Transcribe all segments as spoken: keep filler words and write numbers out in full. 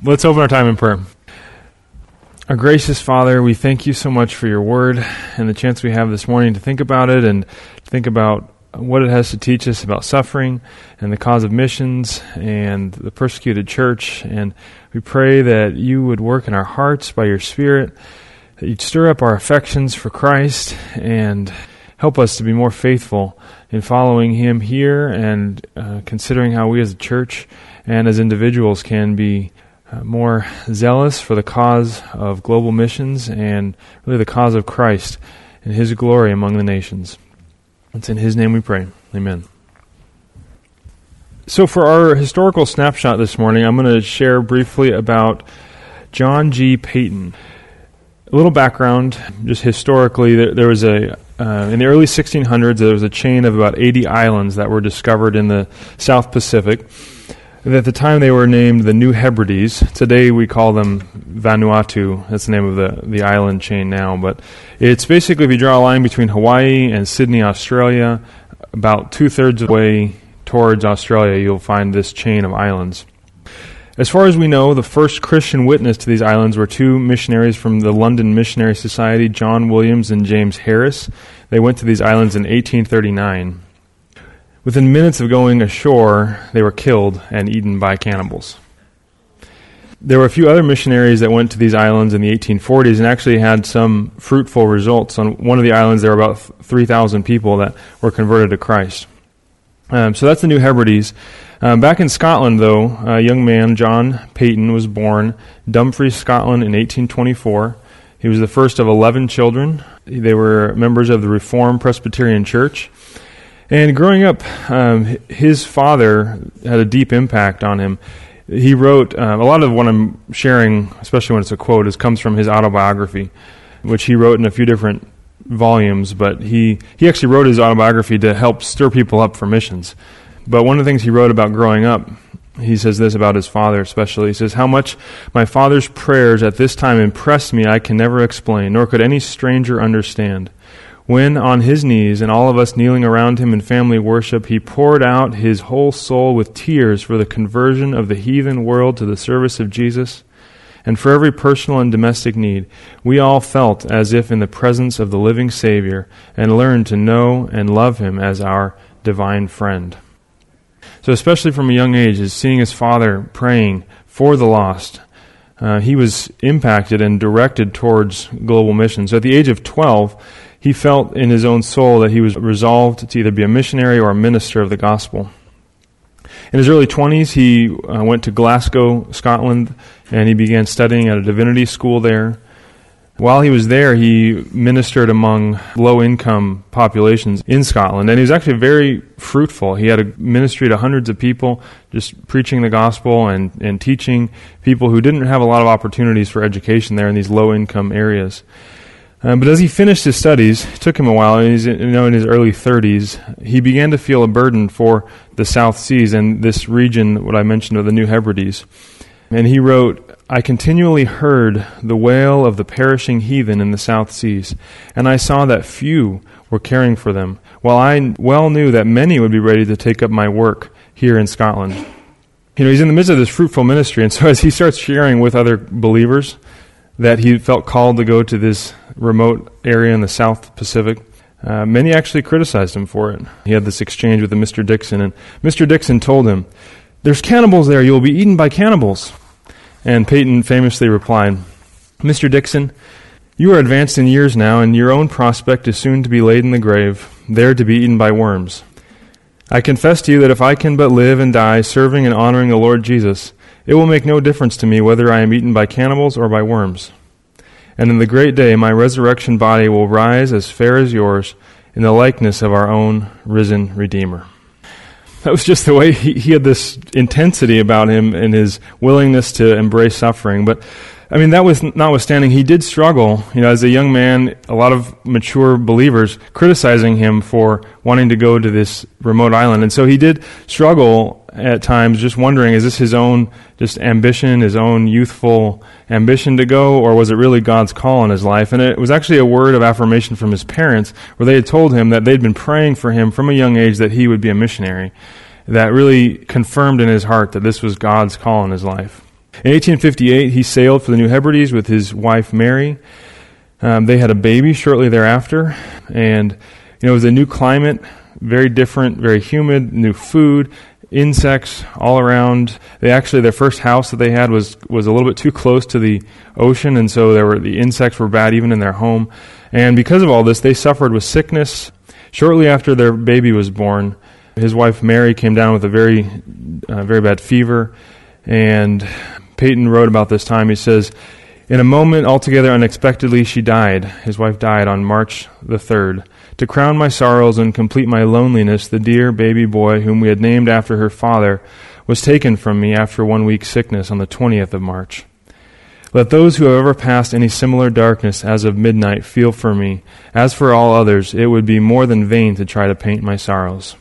Let's open our time in prayer. Our gracious Father, we thank you so much for your word and the chance we have this morning to think about it and think about what it has to teach us about suffering and the cause of missions and the persecuted church. And we pray that you would work in our hearts by your Spirit, that you'd stir up our affections for Christ and help us to be more faithful in following him here and uh, considering how we as a church and as individuals can be uh, more zealous for the cause of global missions and really the cause of Christ and his glory among the nations. It's in his name we pray. Amen. So for our historical snapshot this morning, I'm going to share briefly about John G. Paton. A little background, just historically, there, there was a, uh, in the early sixteen hundreds, there was a chain of about eighty islands that were discovered in the South Pacific. And at the time they were named the New Hebrides. Today we call them Vanuatu. That's the name of the, the island chain now. But it's basically, if you draw a line between Hawaii and Sydney, Australia, about two-thirds of the way towards Australia, you'll find this chain of islands. As far as we know, the first Christian witness to these islands were two missionaries from the London Missionary Society, John Williams and James Harris. They went to these islands in eighteen thirty-nine. Within minutes of going ashore, they were killed and eaten by cannibals. There were a few other missionaries that went to these islands in the eighteen forties and actually had some fruitful results. On one of the islands, there were about three thousand people that were converted to Christ. Um, so that's the New Hebrides. Um, back in Scotland, though, a young man, John Paton, was born Dumfries, Scotland, in eighteen twenty-four. He was the first of eleven children. They were members of the Reformed Presbyterian Church. And growing up, um, his father had a deep impact on him. He wrote, uh, a lot of what I'm sharing, especially when it's a quote, is comes from his autobiography, which he wrote in a few different volumes, but he, he actually wrote his autobiography to help stir people up for missions. But one of the things he wrote about growing up, he says this about his father especially. He says, "How much my father's prayers at this time impressed me I can never explain, nor could any stranger understand. When on his knees and all of us kneeling around him in family worship, he poured out his whole soul with tears for the conversion of the heathen world to the service of Jesus, and for every personal and domestic need, we all felt as if in the presence of the living Savior and learned to know and love him as our divine friend." So especially from a young age, is seeing his father praying for the lost, uh, he was impacted and directed towards global missions. So at the age of twelve, he felt in his own soul that he was resolved to either be a missionary or a minister of the gospel. In his early twenties, he uh, went to Glasgow, Scotland, and he began studying at a divinity school there. While he was there, he ministered among low-income populations in Scotland, and he was actually very fruitful. He had a ministry to hundreds of people, just preaching the gospel and, and teaching people who didn't have a lot of opportunities for education there in these low-income areas. Um, but as he finished his studies, it took him a while, and he's you know, in his early thirties, he began to feel a burden for the South Seas and this region, what I mentioned of the New Hebrides. And he wrote, "I continually heard the wail of the perishing heathen in the South Seas, and I saw that few were caring for them, while I well knew that many would be ready to take up my work here in Scotland." You know, he's in the midst of this fruitful ministry, and so as he starts sharing with other believers that he felt called to go to this remote area in the South Pacific, uh, many actually criticized him for it. He had this exchange with a Mister Dixon, and Mister Dixon told him, "There's cannibals there, you will be eaten by cannibals." And Paton famously replied, "Mister Dixon, you are advanced in years now, and your own prospect is soon to be laid in the grave, there to be eaten by worms. I confess to you that if I can but live and die serving and honoring the Lord Jesus, it will make no difference to me whether I am eaten by cannibals or by worms. And in the great day my resurrection body will rise as fair as yours in the likeness of our own risen Redeemer." That was just the way he, he had this intensity about him and his willingness to embrace suffering. But, I mean, that was notwithstanding, he did struggle. You know, as a young man, a lot of mature believers criticizing him for wanting to go to this remote island. And so he did struggle at times, just wondering, is this his own just ambition, his own youthful ambition to go, or was it really God's call in his life? And it was actually a word of affirmation from his parents, where they had told him that they'd been praying for him from a young age that he would be a missionary. That really confirmed in his heart that this was God's call in his life. In eighteen fifty-eight, he sailed for the New Hebrides with his wife, Mary. Um, they had a baby shortly thereafter, and you know, it was a new climate, very different, very humid, new food, insects all around. They actually, their first house that they had was was a little bit too close to the ocean, and so there were the insects were bad even in their home. And because of all this, they suffered with sickness. Shortly after their baby was born, his wife Mary came down with a very, uh, very bad fever, and Peyton wrote about this time. He says, "In a moment, altogether unexpectedly, she died." His wife died on March the third. "To crown my sorrows and complete my loneliness, the dear baby boy, whom we had named after her father, was taken from me after one week's sickness on the twentieth of March. Let those who have ever passed any similar darkness as of midnight feel for me. As for all others, it would be more than vain to try to paint my sorrows."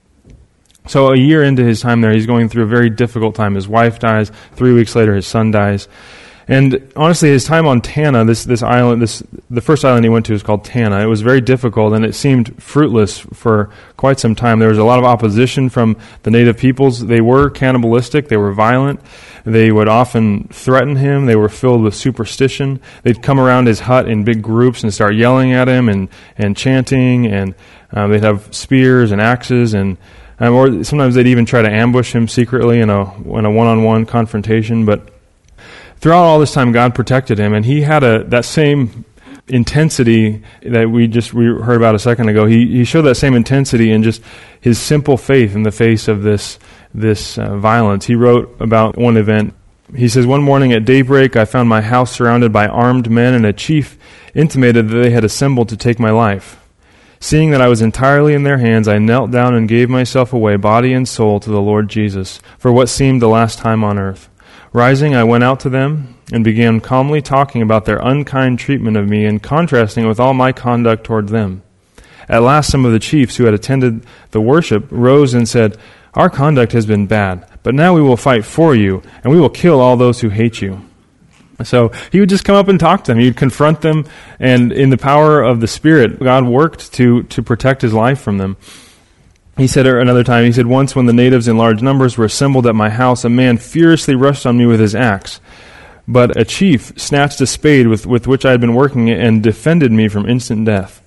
So a year into his time there, he's going through a very difficult time. His wife dies. Three weeks later, his son dies. And honestly, his time on Tanna, this this island, this the first island he went to is called Tanna. It was very difficult, and it seemed fruitless for quite some time. There was a lot of opposition from the native peoples. They were cannibalistic. They were violent. They would often threaten him. They were filled with superstition. They'd come around his hut in big groups and start yelling at him and, and chanting, and uh, they'd have spears and axes, and um, or sometimes they'd even try to ambush him secretly in a in a one-on-one confrontation, but throughout all this time, God protected him, and he had a that same intensity that we just we heard about a second ago. He he showed that same intensity in just his simple faith in the face of this this uh, violence. He wrote about one event. He says, "One morning at daybreak, I found my house surrounded by armed men, and a chief intimated that they had assembled to take my life. Seeing that I was entirely in their hands, I knelt down and gave myself away, body and soul, to the Lord Jesus, for what seemed the last time on earth. Rising, I went out to them and began calmly talking about their unkind treatment of me and contrasting it with all my conduct toward them. At last, some of the chiefs who had attended the worship rose and said, 'Our conduct has been bad, but now we will fight for you, and we will kill all those who hate you.' So he would just come up and talk to them. He would confront them, and in the power of the Spirit, God worked to, to protect his life from them. He said another time, he said, "Once when the natives in large numbers were assembled at my house, a man furiously rushed on me with his axe. But a chief snatched a spade with, with which I had been working and defended me from instant death."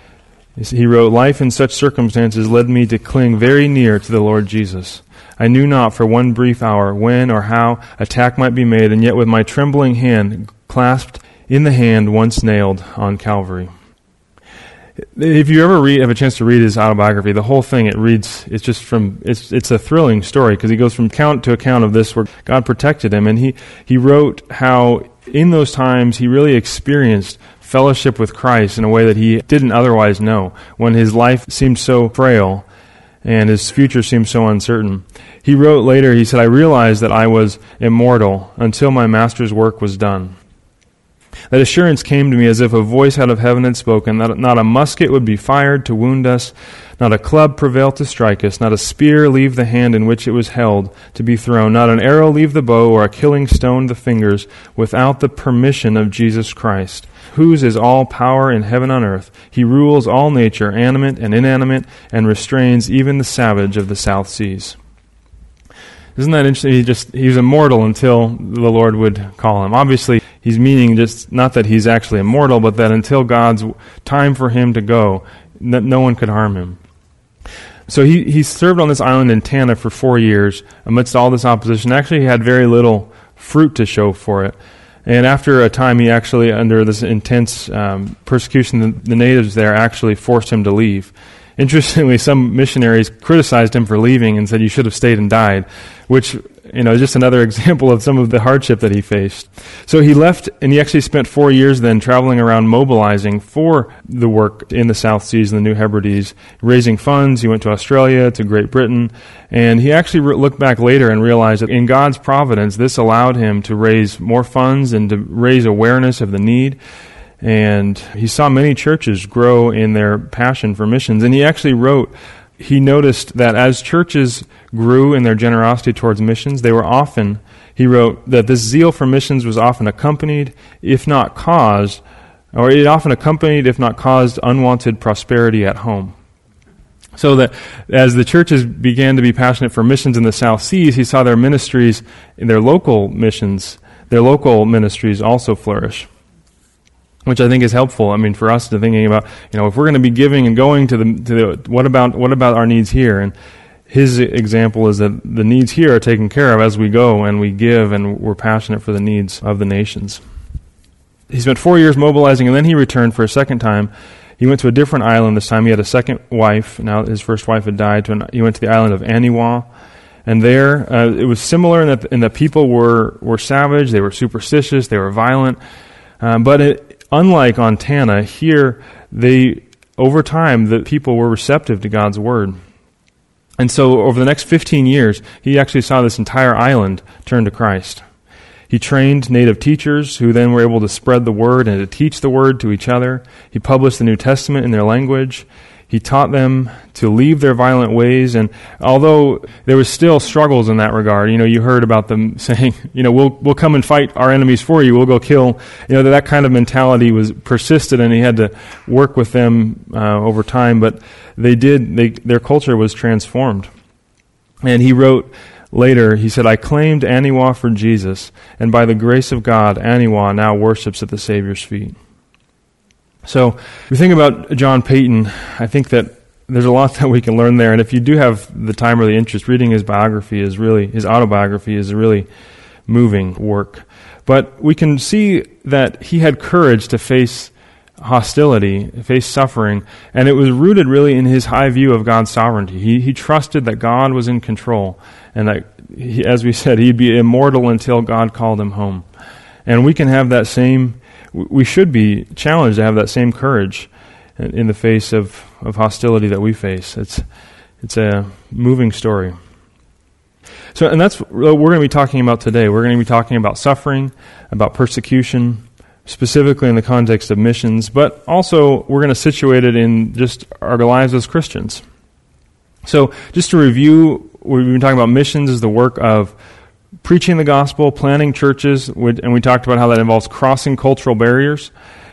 He wrote, "Life in such circumstances led me to cling very near to the Lord Jesus. I knew not for one brief hour when or how attack might be made, and yet with my trembling hand clasped in the hand once nailed on Calvary." If you ever read, have a chance to read his autobiography, the whole thing, it reads, it's just from, it's it's a thrilling story, because he goes from account to account of this where God protected him, and he, he wrote how in those times he really experienced fellowship with Christ in a way that he didn't otherwise know, when his life seemed so frail and his future seemed so uncertain. He wrote later, he said, "I realized that I was immortal until my master's work was done. That assurance came to me as if a voice out of heaven had spoken, that not a musket would be fired to wound us, not a club prevail to strike us, not a spear leave the hand in which it was held to be thrown, not an arrow leave the bow, or a killing stone the fingers, without the permission of Jesus Christ, whose is all power in heaven and earth. He rules all nature, animate and inanimate, and restrains even the savage of the South Seas." Isn't that interesting? He just he was immortal until the Lord would call him. Obviously, he's meaning just not that he's actually immortal, but that until God's time for him to go, that no one could harm him. So he, he served on this island in Tanna for four years amidst all this opposition. Actually, he had very little fruit to show for it. And after a time, he actually, under this intense um, persecution, the, the natives there actually forced him to leave. Interestingly, some missionaries criticized him for leaving and said, "You should have stayed and died," which, you know, is just another example of some of the hardship that he faced. So he left, and he actually spent four years then traveling around mobilizing for the work in the South Seas and the New Hebrides, raising funds. He went to Australia, to Great Britain, and he actually re- looked back later and realized that in God's providence, this allowed him to raise more funds and to raise awareness of the need. And he saw many churches grow in their passion for missions. And he actually wrote, he noticed that as churches grew in their generosity towards missions, they were often, he wrote, that this zeal for missions was often accompanied, if not caused, or it often accompanied, if not caused, unwanted prosperity at home. So that as the churches began to be passionate for missions in the South Seas, he saw their ministries, their local missions, their local ministries also flourish, which I think is helpful. I mean, for us to thinking about, you know, if we're going to be giving and going to the, to the what about what about our needs here? And his example is that the needs here are taken care of as we go and we give, and we're passionate for the needs of the nations. He spent four years mobilizing, and then he returned for a second time. He went to a different island this time. He had a second wife. Now his first wife had died. To an, he went to the island of Aniwa. And there, uh, it was similar in that, in that people were, were savage, they were superstitious, they were violent. Um, but it, unlike on Tanna, here, they, over time, the people were receptive to God's word. And so over the next fifteen years, he actually saw this entire island turn to Christ. He trained native teachers who then were able to spread the word and to teach the word to each other. He published the New Testament in their language. He taught them to leave their violent ways. And although there was still struggles in that regard, you know, you heard about them saying, you know, we'll we'll come and fight our enemies for you. We'll go kill. You know, that, that kind of mentality was persisted, and he had to work with them uh, over time. But they did. They their culture was transformed. And he wrote later, he said, I claimed Aniwa for Jesus, and by the grace of God, Aniwa now worships at the Savior's feet. So, if we think about John Paton, I think that there's a lot that we can learn there, and if you do have the time or the interest, reading his biography is really, his autobiography is a really moving work. But we can see that he had courage to face hostility, face suffering, and it was rooted really in his high view of God's sovereignty. He he trusted that God was in control, and that, he, as we said, he'd be immortal until God called him home. And we can have that same, we should be challenged to have that same courage in the face of, of hostility that we face. It's it's a moving story. So, and that's what we're going to be talking about today. We're going to be talking about suffering, about persecution, specifically in the context of missions, but also we're going to situate it in just our lives as Christians. So just to review, we've been talking about missions as the work of preaching the gospel, planting churches, and we talked about how that involves crossing cultural barriers,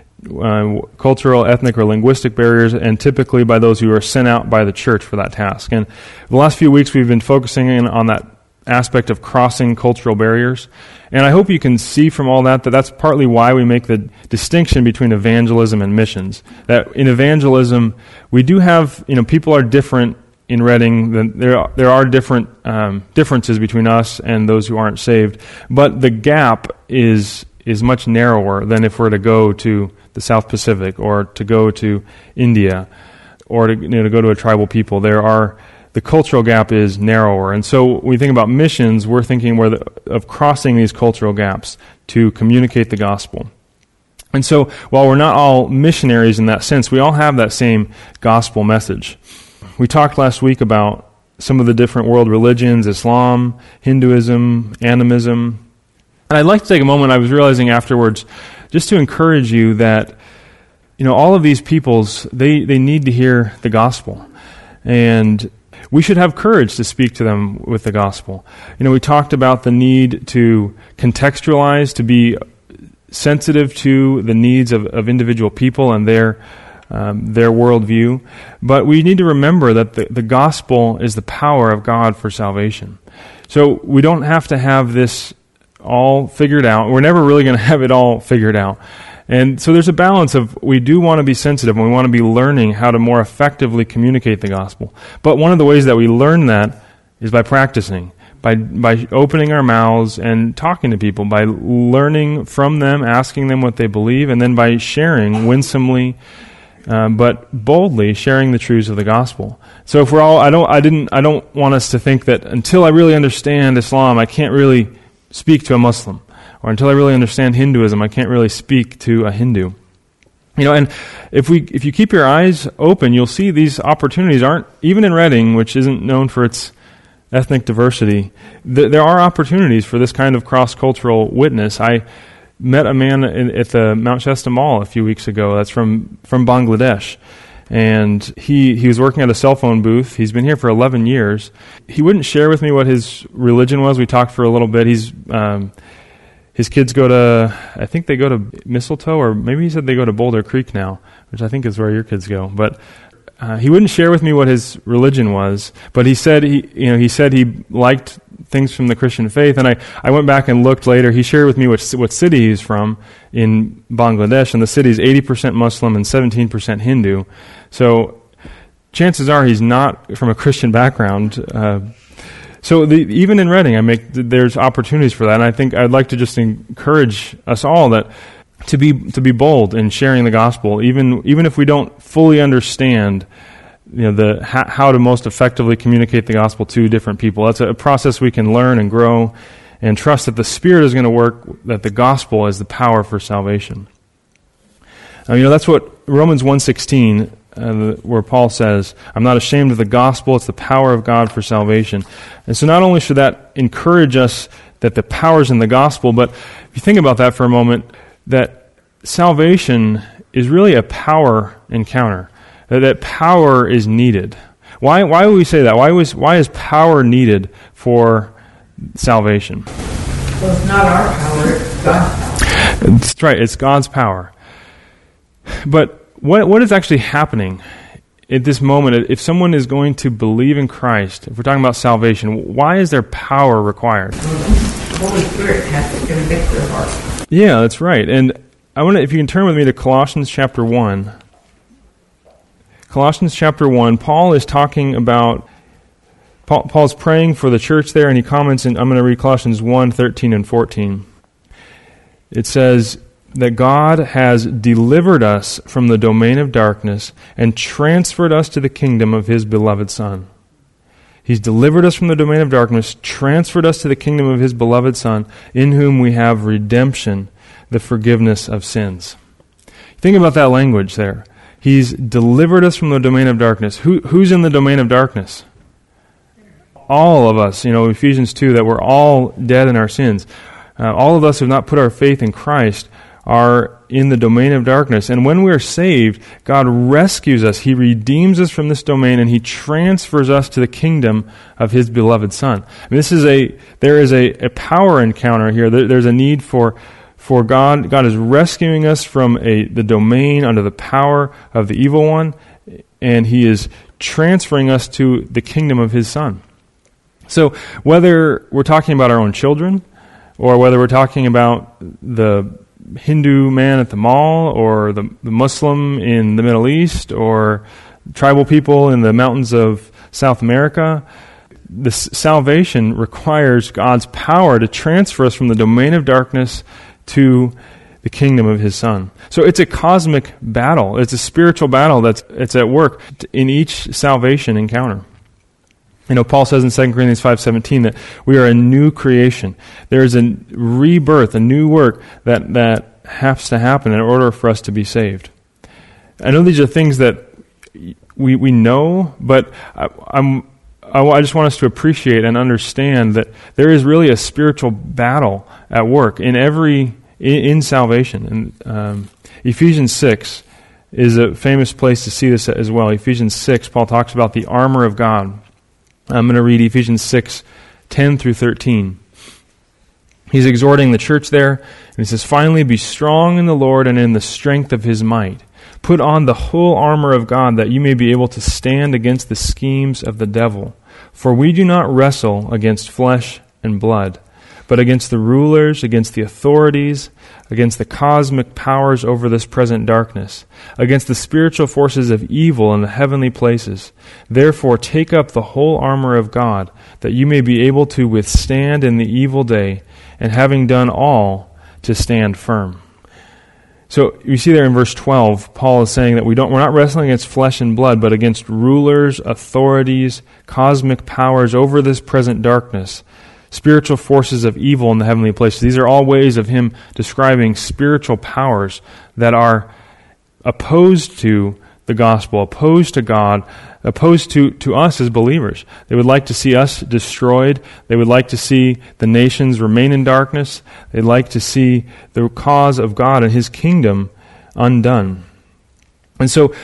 uh, cultural, ethnic, or linguistic barriers, and typically by those who are sent out by the church for that task. And the last few weeks we've been focusing in on that aspect of crossing cultural barriers. And I hope you can see from all that that that's partly why we make the distinction between evangelism and missions. That in evangelism, we do have, you know, people are different in Reading. There are, there are different um, differences between us and those who aren't saved. But the gap is is much narrower than if we're to go to the South Pacific or to go to India or to, you know, to go to a tribal people. There are The cultural gap is narrower. And so when we think about missions, we're thinking where the, of crossing these cultural gaps to communicate the gospel. And so while we're not all missionaries in that sense, we all have that same gospel message. We talked last week about some of the different world religions, Islam, Hinduism, animism. And I'd like to take a moment, I was realizing afterwards, just to encourage you that, you know, all of these peoples, they, they need to hear the gospel. And we should have courage to speak to them with the gospel. You know, we talked about the need to contextualize, to be sensitive to the needs of, of individual people and their um, their worldview. But we need to remember that the, the gospel is the power of God for salvation. So we don't have to have this all figured out. We're never really going to have it all figured out. And so there's a balance of, we do want to be sensitive and we want to be learning how to more effectively communicate the gospel. But one of the ways that we learn that is by practicing, by by opening our mouths and talking to people, by learning from them, asking them what they believe, and then by sharing winsomely, um, but boldly sharing the truths of the gospel. So if we're all, I don't, I didn't, I don't want us to think that until I really understand Islam, I can't really speak to a Muslim. Or until I really understand Hinduism, I can't really speak to a Hindu. You know, and if we if you keep your eyes open, you'll see these opportunities aren't, even in Reading, which isn't known for its ethnic diversity, th- there are opportunities for this kind of cross-cultural witness. I met a man in, at the Mount Shasta Mall a few weeks ago that's from, from Bangladesh. And he, he was working at a cell phone booth. He's been here for eleven years. He wouldn't share with me what his religion was. We talked for a little bit. He's... Um, His kids go to, I think they go to Mistletoe, or maybe he said they go to Boulder Creek now, which I think is where your kids go. But uh, he wouldn't share with me what his religion was, but he said he, you know, he said he liked things from the Christian faith, and I, I went back and looked later. He shared with me what what city he's from in Bangladesh, and the city is eighty percent Muslim and seventeen percent Hindu. So chances are he's not from a Christian background. Uh, so the, even in Reading, I make there's opportunities for that, and I think I'd like to just encourage us all that to be to be bold in sharing the gospel, even even if we don't fully understand, you know, the how, how to most effectively communicate the gospel to different people. That's a process we can learn and grow, and trust that the Spirit is going to work. That the gospel is the power for salvation. Now, you know, that's what Romans one sixteen. Uh, where Paul says, I'm not ashamed of the gospel, it's the power of God for salvation. And so not only should that encourage us that the power's in the gospel, but if you think about that for a moment, that salvation is really a power encounter, that, that power is needed. Why Why would we say that? Why was Why is power needed for salvation? Well, it's not our power, it's God's power. That's right, it's God's power. But What what is actually happening at this moment? If someone is going to believe in Christ, if we're talking about salvation, why is there power required? Well, the Holy Spirit has to convict their heart. Yeah, that's right. And I want to, if you can turn with me to Colossians chapter one. Colossians chapter one, Paul is talking about, Paul, Paul's praying for the church there, and he comments, and I'm going to read Colossians one, thirteen and fourteen. It says that God has delivered us from the domain of darkness and transferred us to the kingdom of His beloved Son. He's delivered us from the domain of darkness, transferred us to the kingdom of His beloved Son, in whom we have redemption, the forgiveness of sins. Think about that language there. He's delivered us from the domain of darkness. Who, who's in the domain of darkness? All of us. You know, Ephesians two, that we're all dead in our sins. Uh, all of us who have not put our faith in Christ are in the domain of darkness. And when we're saved, God rescues us. He redeems us from this domain, and He transfers us to the kingdom of His beloved Son. I mean, this is a there is a, a power encounter here. There, there's a need for for God. God is rescuing us from a the domain under the power of the evil one, and He is transferring us to the kingdom of His Son. So whether we're talking about our own children, or whether we're talking about the Hindu man at the mall, or the, the Muslim in the Middle East, or tribal people in the mountains of South America, this salvation requires God's power to transfer us from the domain of darkness to the kingdom of His Son. So it's a cosmic battle. It's a spiritual battle that's it's at work in each salvation encounter. You know, Paul says in Second Corinthians five seventeen that we are a new creation. There is a rebirth, a new work that, that has to happen in order for us to be saved. I know these are things that we we know, but I, I'm, I, I just want us to appreciate and understand that there is really a spiritual battle at work in every in, in salvation. And um, Ephesians six is a famous place to see this as well. Ephesians six, Paul talks about the armor of God. I'm going to read Ephesians six, ten through thirteen. He's exhorting the church there, and he says, "Finally be strong in the Lord and in the strength of His might. Put on the whole armor of God, that you may be able to stand against the schemes of the devil. For we do not wrestle against flesh and blood, but against the rulers, against the authorities, against the cosmic powers over this present darkness, against the spiritual forces of evil in the heavenly places. Therefore take up the whole armor of God, that you may be able to withstand in the evil day, and having done all, to stand firm." So you see there in verse twelve, Paul is saying that we don't, we're not wrestling against flesh and blood, but against rulers, authorities, cosmic powers over this present darkness, spiritual forces of evil in the heavenly places. These are all ways of him describing spiritual powers that are opposed to the gospel, opposed to God, opposed to, to us as believers. They would like to see us destroyed. They would like to see the nations remain in darkness. They'd like to see the cause of God and His kingdom undone. And so,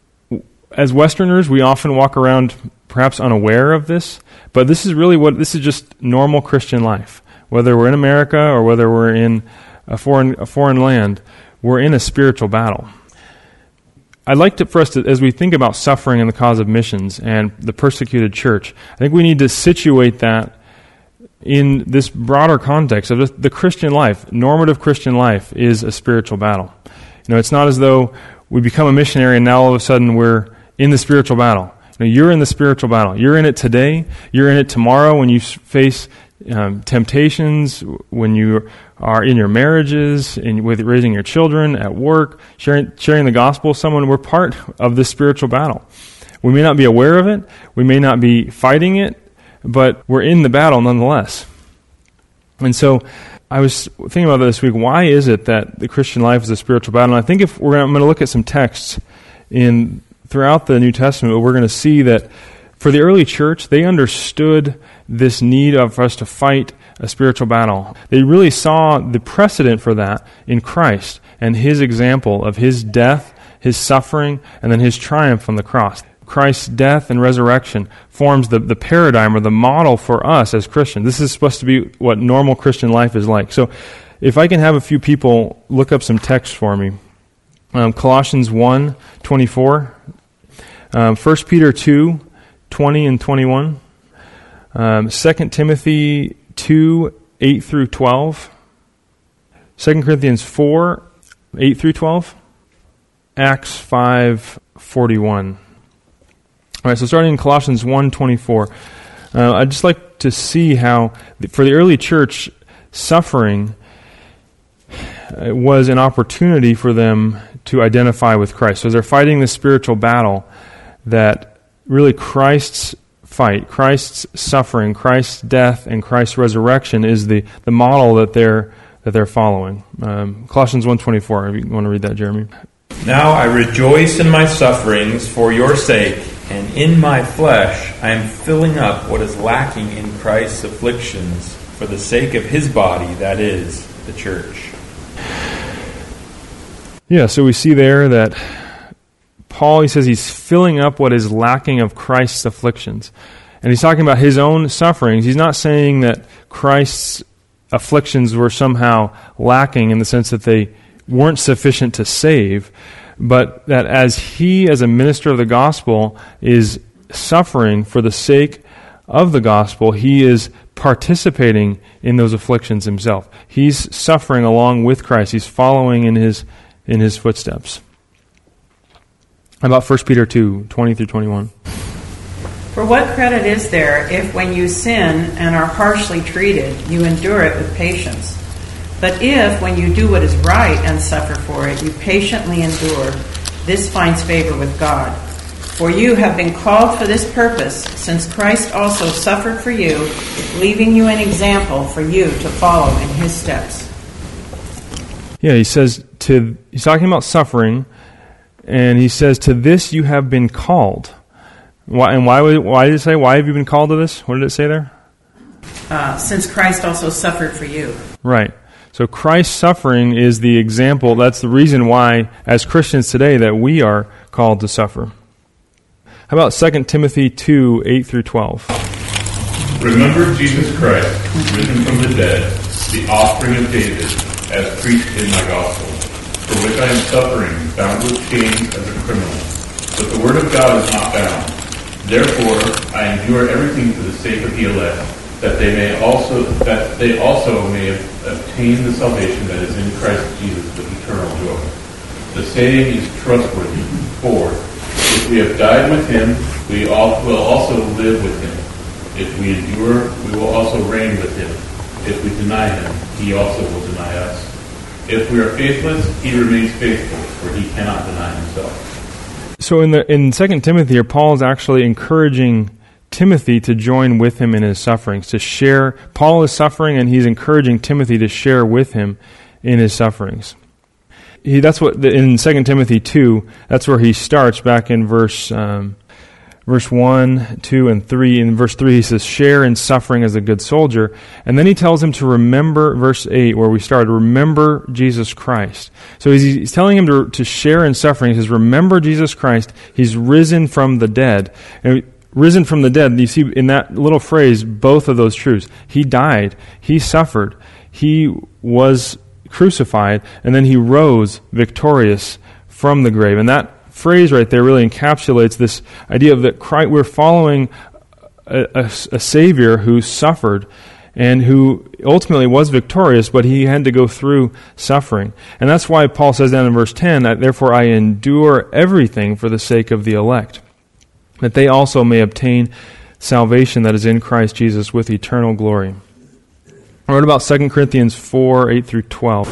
as Westerners, we often walk around perhaps unaware of this, but this is really what, this is just normal Christian life. Whether we're in America or whether we're in a foreign, a foreign land, we're in a spiritual battle. I'd like to, for us to, as we think about suffering in the cause of missions and the persecuted church, I think we need to situate that in this broader context of the, the Christian life. Normative Christian life is a spiritual battle. You know, it's not as though we become a missionary and now all of a sudden we're in the spiritual battle. You know, you're in the spiritual battle. You're in it today. You're in it tomorrow when you face um, temptations, when you are in your marriages, in, with raising your children, at work, sharing, sharing the gospel with someone. We're part of this spiritual battle. We may not be aware of it. We may not be fighting it, but we're in the battle nonetheless. And so I was thinking about that this week. Why is it that the Christian life is a spiritual battle? And I think if we're I'm going to look at some texts in throughout the New Testament, we're going to see that for the early church, they understood this need of us to fight a spiritual battle. They really saw the precedent for that in Christ and his example of his death, his suffering, and then his triumph on the cross. Christ's death and resurrection forms the, the paradigm or the model for us as Christians. This is supposed to be what normal Christian life is like. So if I can have a few people look up some text for me. Um, Colossians one twenty-four, um, First Peter two twenty and twenty-one, um, Second Timothy two eight through twelve, Second Corinthians four eight through twelve, Acts five forty-one. All right, so starting in Colossians one twenty-four, uh, I'd just like to see how, for the early church, suffering was an opportunity for them to identify with Christ. So as they're fighting this spiritual battle, that really Christ's fight, Christ's suffering, Christ's death, and Christ's resurrection is the, the model that they're that they're following. Um, Colossians one twenty-four, if you want to read that, Jeremy. Now I rejoice in my sufferings for your sake, and in my flesh I am filling up what is lacking in Christ's afflictions for the sake of his body, that is, the church. Yeah, so we see there that Paul, he says he's filling up what is lacking of Christ's afflictions. And he's talking about his own sufferings. He's not saying that Christ's afflictions were somehow lacking in the sense that they weren't sufficient to save, but that as he, as a minister of the gospel, is suffering for the sake of the gospel, he is participating in those afflictions himself. He's suffering along with Christ. He's following in his in his footsteps. How about First Peter two twenty through twenty-one? For what credit is there if when you sin and are harshly treated, you endure it with patience? But if when you do what is right and suffer for it, you patiently endure, this finds favor with God. For you have been called for this purpose, since Christ also suffered for you, leaving you an example for you to follow in his steps. Yeah, he says to he's talking about suffering, and he says, to this you have been called. Why, and why, why did it say, why have you been called to this? What did it say there? Uh, since Christ also suffered for you. Right. So Christ's suffering is the example. That's the reason why, as Christians today, that we are called to suffer. How about Second Timothy two eight through twelve? Remember Jesus Christ, risen from the dead, the offspring of David, as preached in my gospel, for which I am suffering, bound with chains as a criminal. But the word of God is not bound. Therefore, I endure everything for the sake of the elect, that they may also that they also may obtain the salvation that is in Christ Jesus with eternal joy. The saying is trustworthy, for if we have died with him, we all will also live with him. If we endure, we will also reign with him. If we deny him, he also will deny us. If we are faithless, he remains faithful, for he cannot deny himself. So in the in Second Timothy, here, Paul is actually encouraging Timothy to join with him in his sufferings, to share. Paul is suffering, and he's encouraging Timothy to share with him in his sufferings. He, that's what the, in Second Timothy two. That's where he starts back in verse um, verse one, two, and three. In verse three, he says, "Share in suffering as a good soldier," and then he tells him to remember. Verse eight, where we started, remember Jesus Christ. So he's, he's telling him to to share in suffering. He says, "Remember Jesus Christ. He's risen from the dead." And risen from the dead, you see in that little phrase both of those truths. He died, he suffered, he was crucified, and then he rose victorious from the grave. And that phrase right there really encapsulates this idea of that Christ, we're following a, a, a Savior who suffered and who ultimately was victorious, but he had to go through suffering. And that's why Paul says down in verse ten, that therefore I endure everything for the sake of the elect, that they also may obtain salvation that is in Christ Jesus with eternal glory. I wrote about Second Corinthians four, eight through twelve.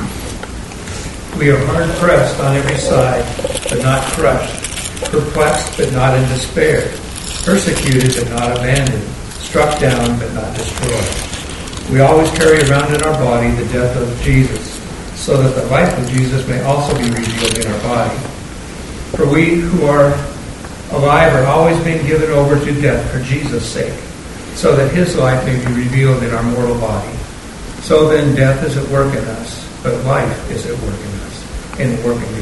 We are hard pressed on every side, but not crushed, perplexed, but not in despair, persecuted, but not abandoned, struck down, but not destroyed. We always carry around in our body the death of Jesus, so that the life of Jesus may also be revealed in our body. For we who are alive are always being given over to death for Jesus' sake, so that his life may be revealed in our mortal body. So then death is at work in us, but life is at work in us, in the working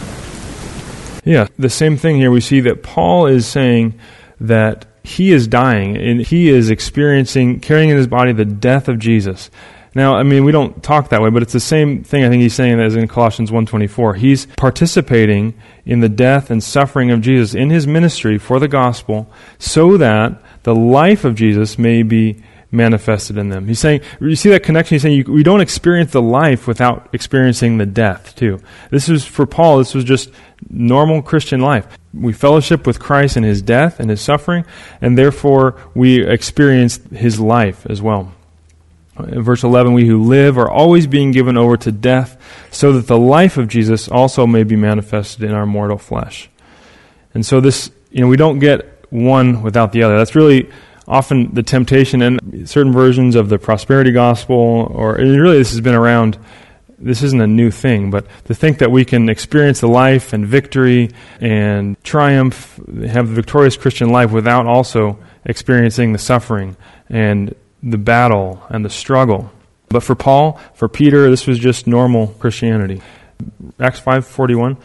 you. Yeah, the same thing here. We see that Paul is saying that he is dying, and he is experiencing, carrying in his body the death of Jesus. Now, I mean, we don't talk that way, but it's the same thing I think he's saying as in Colossians one twenty-four. He's participating in the death and suffering of Jesus in his ministry for the gospel so that the life of Jesus may be manifested in them. He's saying, you see that connection? He's saying you, we don't experience the life without experiencing the death too. This is, for Paul, this was just normal Christian life. We fellowship with Christ in his death and his suffering, and therefore we experience his life as well. In verse eleven, we who live are always being given over to death so that the life of Jesus also may be manifested in our mortal flesh. And so this, you know, we don't get one without the other. That's really often the temptation in certain versions of the prosperity gospel, or and really this has been around. This isn't a new thing, but to think that we can experience the life and victory and triumph, have the victorious Christian life without also experiencing the suffering and the battle and the struggle. But for Paul, for Peter, this was just normal Christianity. Acts five forty-one.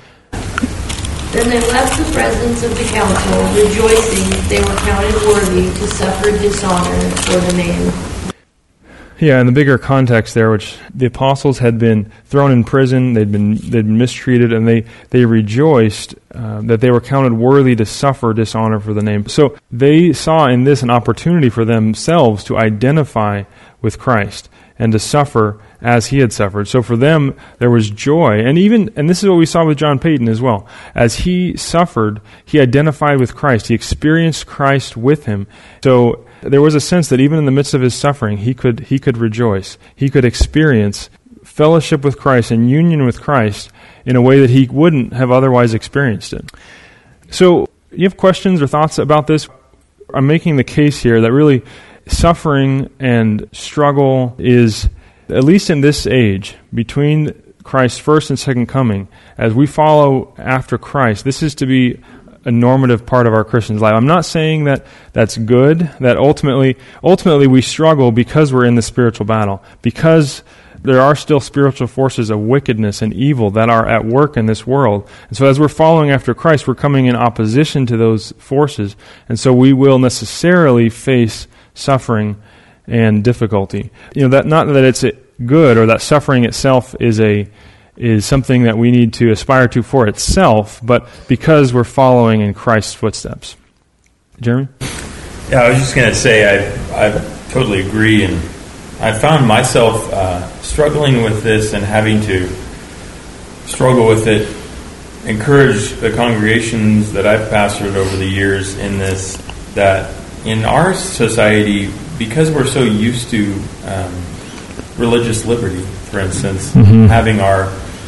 Then they left the presence of the council, rejoicing that they were counted worthy to suffer dishonor for the name. Yeah, in the bigger context there, which the apostles had been thrown in prison, they'd been they'd been mistreated, and they they rejoiced uh, that they were counted worthy to suffer dishonor for the name. So they saw in this an opportunity for themselves to identify with Christ and to suffer as he had suffered. So for them, there was joy. And even, and this is what we saw with John Paton as well. As he suffered, he identified with Christ. He experienced Christ with him. So there was a sense that even in the midst of his suffering, he could he could rejoice. He could experience fellowship with Christ and union with Christ in a way that he wouldn't have otherwise experienced it. So you have questions or thoughts about this? I'm making the case here that really suffering and struggle is, at least in this age, between Christ's first and second coming, as we follow after Christ, this is to be a normative part of our Christian's life. I'm not saying that that's good, that ultimately, ultimately we struggle because we're in the spiritual battle, because there are still spiritual forces of wickedness and evil that are at work in this world. And so as we're following after Christ, we're coming in opposition to those forces. And so we will necessarily face suffering and difficulty. You know, that not that it's good or that suffering itself is a is something that we need to aspire to for itself, but because we're following in Christ's footsteps. Jeremy? Yeah, I was just going to say I I totally agree, and I found myself uh, struggling with this and having to struggle with it, encourage the congregations that I've pastored over the years in this, that in our society, because we're so used to um, religious liberty, for instance, mm-hmm. having our,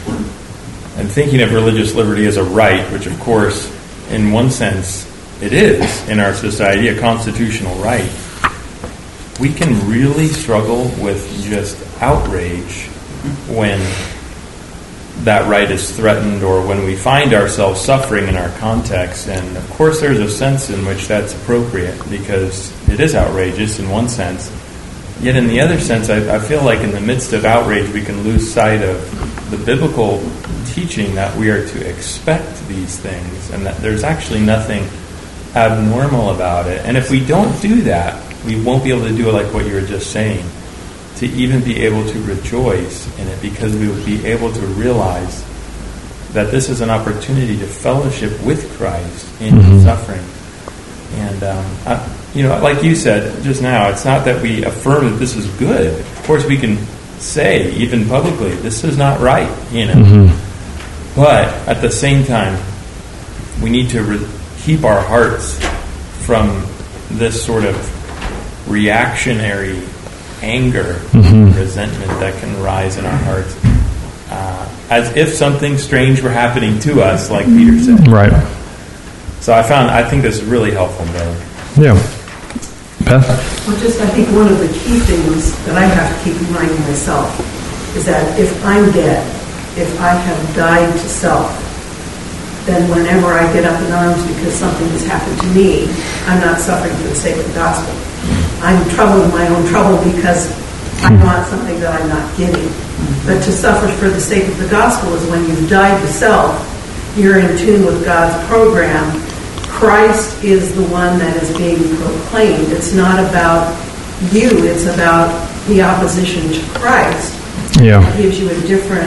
and thinking of religious liberty as a right, which of course, in one sense, it is in our society, a constitutional right, we can really struggle with just outrage when that right is threatened or when we find ourselves suffering in our context. And of course there's a sense in which that's appropriate because it is outrageous in one sense. Yet in the other sense, I, I feel like in the midst of outrage we can lose sight of the biblical teaching that we are to expect these things and that there's actually nothing abnormal about it. And if we don't do that, we won't be able to do it like what you were just saying, to even be able to rejoice in it, because we will be able to realize that this is an opportunity to fellowship with Christ in Mhm. suffering. And, um, I, you know, like you said just now, it's not that we affirm that this is good. Of course, we can say, even publicly, this is not right, you know. Mhm. But at the same time, we need to re- keep our hearts from this sort of reactionary anger, Mhm. resentment that can rise in our hearts, uh, as if something strange were happening to us, like Peter said. Right. So I found, I think this is really helpful, brother. Yeah. Beth? Well, just I think one of the key things that I have to keep reminding myself is that if I'm dead, if I have died to self, then whenever I get up in arms because something has happened to me, I'm not suffering for the sake of the gospel. I'm troubling my own trouble because I want something that I'm not getting. But to suffer for the sake of the gospel is when you've died to self, you're in tune with God's program. Christ is the one that is being proclaimed. It's not about you, it's about the opposition to Christ. Yeah. It gives you a different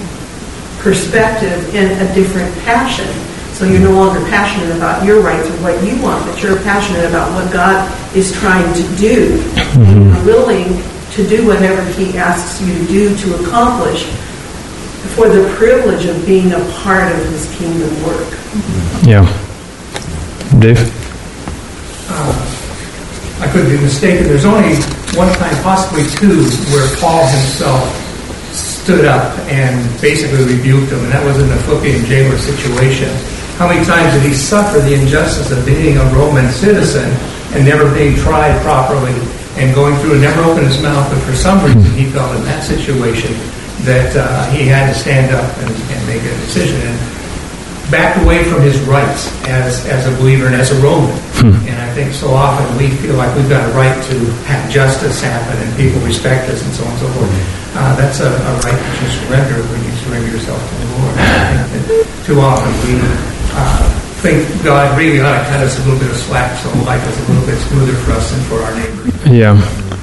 perspective and a different passion. So you're no longer passionate about your rights or what you want, but you're passionate about what God is trying to do. Mm-hmm. You're willing to do whatever He asks you to do to accomplish for the privilege of being a part of His kingdom work. Yeah. Dave? Uh, I could be mistaken. There's only one time, possibly two, where Paul himself stood up and basically rebuked him, and that was in the Philippian jailer situation. How many times did he suffer the injustice of being a Roman citizen and never being tried properly and going through and never opened his mouth, but for some reason he felt in that situation that uh, he had to stand up and, and make a decision and backed away from his rights as, as a believer and as a Roman. Hmm. And I think so often we feel like we've got a right to have justice happen and people respect us and so on and so forth. Uh, that's a, a right that you surrender when you surrender yourself to the Lord. I think that too often we uh, think God really ought to cut us a little bit of slack so life is a little bit smoother for us and for our neighbors. Yeah.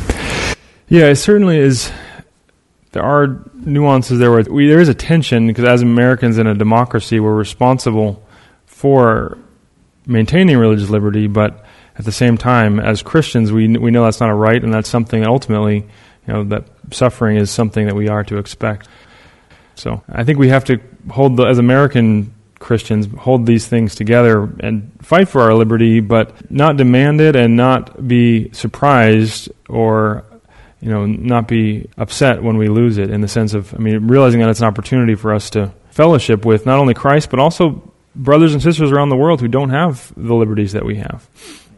Yeah, it certainly is. There are nuances there where we, there is a tension because as Americans in a democracy, we're responsible for maintaining religious liberty, but at the same time, as Christians, we we know that's not a right, and that's something that ultimately, you know, that suffering is something that we are to expect. So I think we have to hold, the, as American Christians, hold these things together and fight for our liberty, but not demand it and not be surprised or, you know, not be upset when we lose it, in the sense of, I mean, realizing that it's an opportunity for us to fellowship with not only Christ, but also brothers and sisters around the world who don't have the liberties that we have.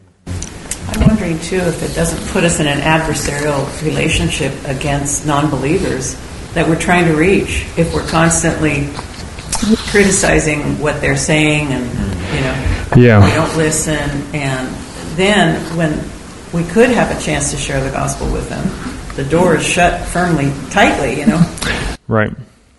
I'm wondering, too, if it doesn't put us in an adversarial relationship against non-believers that we're trying to reach if we're constantly criticizing what they're saying and, you know, yeah. we don't listen. And then when we could have a chance to share the gospel with them, the door is shut firmly, tightly, you know. Right.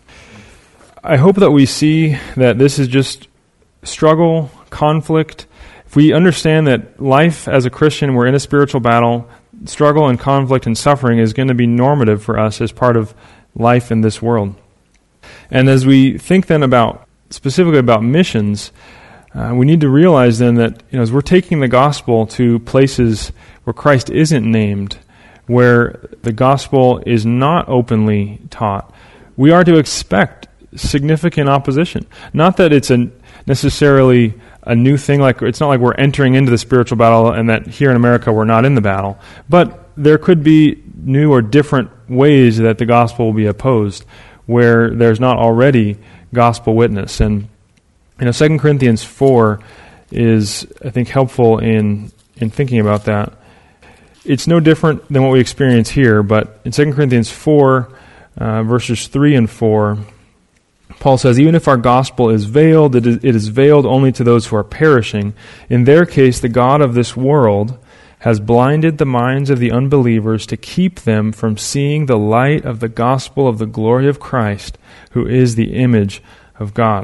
I hope that we see that this is just struggle, conflict. If we understand that life as a Christian, we're in a spiritual battle, struggle and conflict and suffering is going to be normative for us as part of life in this world. And as we think then about, specifically about missions, uh, we need to realize then that, you know, as we're taking the gospel to places where Christ isn't named, where the gospel is not openly taught, we are to expect significant opposition. Not that it's a necessarily a new thing, like it's not like we're entering into the spiritual battle and that here in America we're not in the battle, but there could be new or different ways that the gospel will be opposed where there's not already gospel witness. And you know, Second Corinthians four is, I think, helpful in in thinking about that. It's no different than what we experience here, but in Second Corinthians four, uh, verses three and four, Paul says, even if our gospel is veiled, it is, it is veiled only to those who are perishing. In their case, the God of this world has blinded the minds of the unbelievers to keep them from seeing the light of the gospel of the glory of Christ, who is the image of God.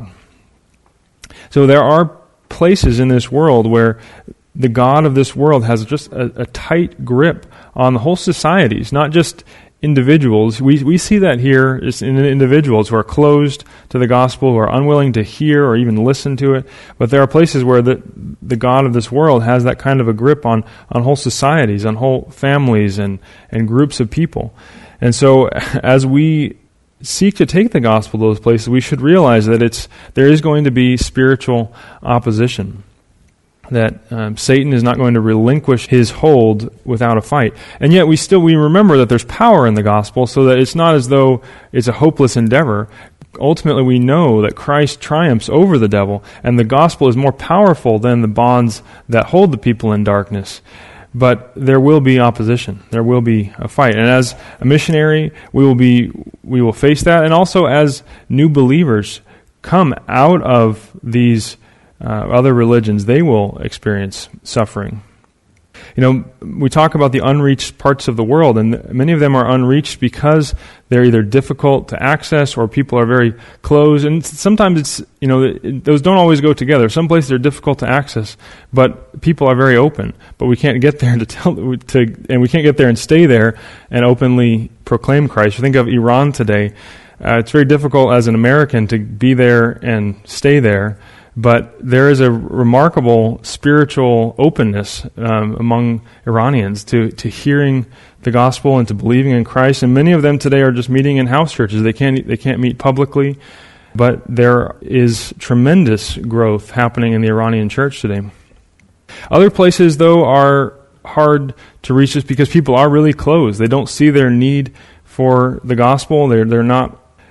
So there are places in this world where the God of this world has just a, a tight grip on the whole societies, not just individuals, we, we see that here is in individuals who are closed to the gospel, who are unwilling to hear or even listen to it. But there are places where the the God of this world has that kind of a grip on, on whole societies, on whole families and, and groups of people. And so as we seek to take the gospel to those places, we should realize that it's there is going to be spiritual opposition. That um, Satan is not going to relinquish his hold without a fight. And yet we still we remember that there's power in the gospel, so that it's not as though it's a hopeless endeavor. Ultimately, we know that Christ triumphs over the devil, and the gospel is more powerful than the bonds that hold the people in darkness. But there will be opposition. There will be a fight. And as a missionary, we will be we will face that. And also as new believers come out of these Uh, other religions, they will experience suffering. You know, we talk about the unreached parts of the world, and many of them are unreached because they're either difficult to access or people are very closed. And sometimes it's, you know, it, those don't always go together. Some places are difficult to access, but people are very open. But we can't get there to tell, to, and we can't get there and stay there and openly proclaim Christ. You think of Iran today. Uh, it's very difficult as an American to be there and stay there. But there is a remarkable spiritual openness um, among Iranians to, to hearing the gospel and to believing in Christ. And many of them today are just meeting in house churches. They can't they can't meet publicly, but there is tremendous growth happening in the Iranian church today. Other places, though, are hard to reach just because people are really closed. They don't see their need for the gospel. They're they're not,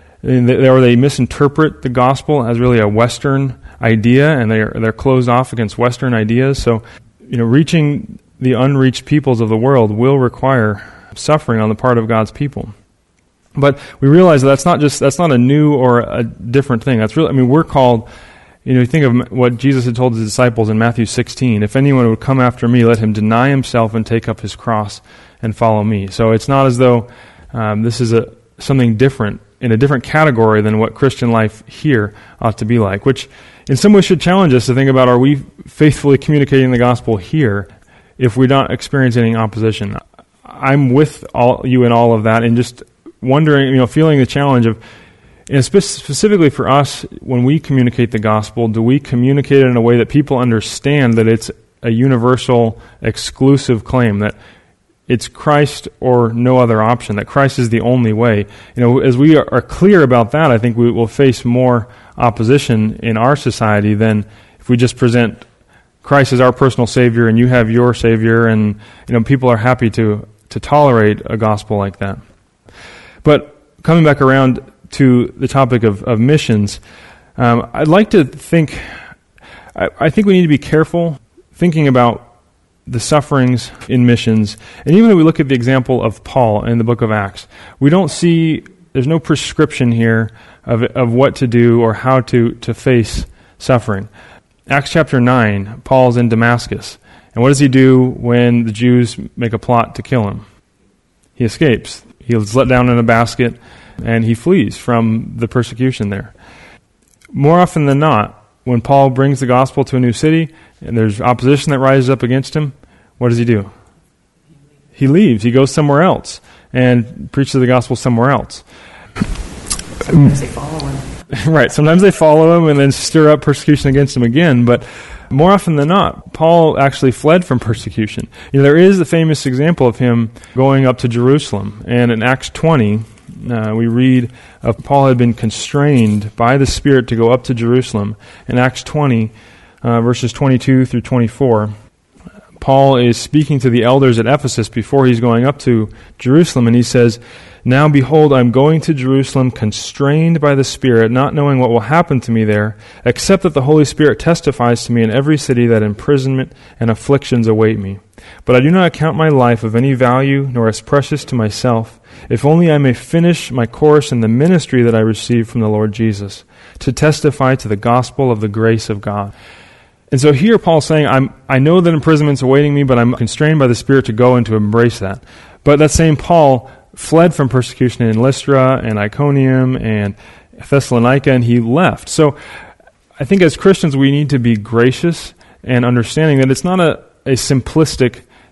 or they misinterpret the gospel as really a Western idea, and they're they're closed off against Western ideas. So, you know, reaching the unreached peoples of the world will require suffering on the part of God's people. But we realize that that's not just that's not a new or a different thing. That's really, I mean, we're called. You know, you think of what Jesus had told his disciples in Matthew sixteen: "If anyone would come after me, let him deny himself and take up his cross and follow me." So it's not as though um, this is a something different in a different category than what Christian life here ought to be like, which in some ways should challenge us to think about, are we faithfully communicating the gospel here if we're not experiencing any opposition? I'm with all you in all of that, and just wondering, you know, feeling the challenge of, and specifically for us, when we communicate the gospel, do we communicate it in a way that people understand that it's a universal, exclusive claim, that it's Christ or no other option, that Christ is the only way? You know, as we are clear about that, I think we will face more opposition in our society than if we just present Christ as our personal Savior and you have your Savior, and, you know, people are happy to, to tolerate a gospel like that. But coming back around to the topic of, of missions, um, I'd like to think, I, I think we need to be careful thinking about the sufferings in missions. And even if we look at the example of Paul in the book of Acts, we don't see, there's no prescription here of of what to do or how to, to face suffering. Acts chapter nine, Paul's in Damascus. And what does he do when the Jews make a plot to kill him? He escapes. He's let down in a basket, and he flees from the persecution there. More often than not, when Paul brings the gospel to a new city and there's opposition that rises up against him, what does he do? He leaves. He goes somewhere else and preaches the gospel somewhere else. Sometimes they follow him. Right. Sometimes they follow him and then stir up persecution against him again. But more often than not, Paul actually fled from persecution. You know, there is the famous example of him going up to Jerusalem. And in Acts twenty, Uh, we read of Paul had been constrained by the Spirit to go up to Jerusalem. In Acts twenty, uh, verses twenty-two through twenty-four, Paul is speaking to the elders at Ephesus before he's going up to Jerusalem, and he says, "Now behold, I'm going to Jerusalem, constrained by the Spirit, not knowing what will happen to me there, except that the Holy Spirit testifies to me in every city that imprisonment and afflictions await me. But I do not account my life of any value, nor as precious to myself, if only I may finish my course in the ministry that I received from the Lord Jesus, to testify to the gospel of the grace of God." And so here Paul's saying, I'm, I know that imprisonment's awaiting me, but I'm constrained by the Spirit to go and to embrace that. But that same Paul fled from persecution in Lystra and Iconium and Thessalonica, and he left. So I think as Christians we need to be gracious and understanding that it's not a, a simplistic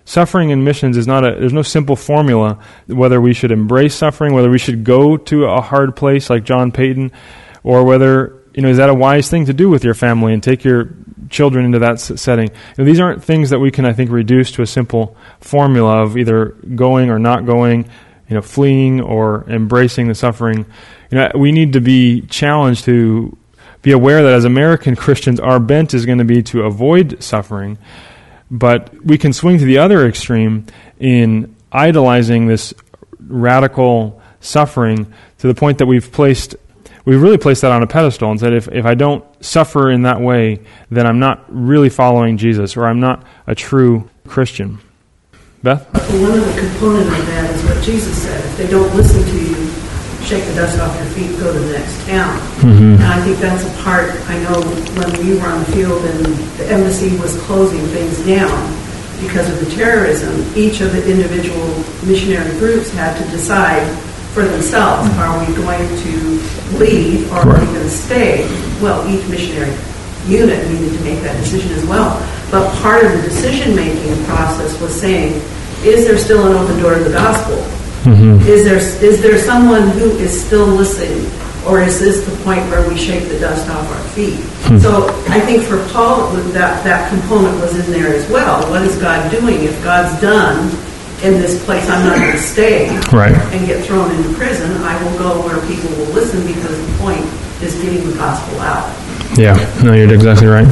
suffering in missions is not a, there's no simple formula whether we should embrace suffering, whether we should go to a hard place like John Paton, or whether, you know, is that a wise thing to do with your family and take your children into that s- setting. You know, these aren't things that we can, I think, reduce to a simple formula of either going or not going, you know, fleeing or embracing the suffering. You know, we need to be challenged to be aware that as American Christians, our bent is going to be to avoid suffering, but we can swing to the other extreme in idolizing this radical suffering to the point that we've placed, we've really placed that on a pedestal and said, if, if I don't suffer in that way, then I'm not really following Jesus, or I'm not a true Christian. Beth? One of the components of that is what Jesus said. If they don't listen to you, shake the dust off your feet, go to the next town. Mm-hmm. And I think that's a part, I know when we were on the field and the embassy was closing things down because of the terrorism, each of the individual missionary groups had to decide for themselves, mm-hmm. are we going to leave or are we going to stay? Well, each missionary unit needed to make that decision as well. But part of the decision-making process was saying, is there still an open door to the gospel? Mm-hmm. Is there is there someone who is still listening, or is this the point where we shake the dust off our feet? Mm-hmm. So I think for Paul, that that component was in there as well. What is God doing? If God's done in this place, I'm not going to stay right. and get thrown into prison. I will go where people will listen, because the point is getting the gospel out. Yeah, no, you're exactly right.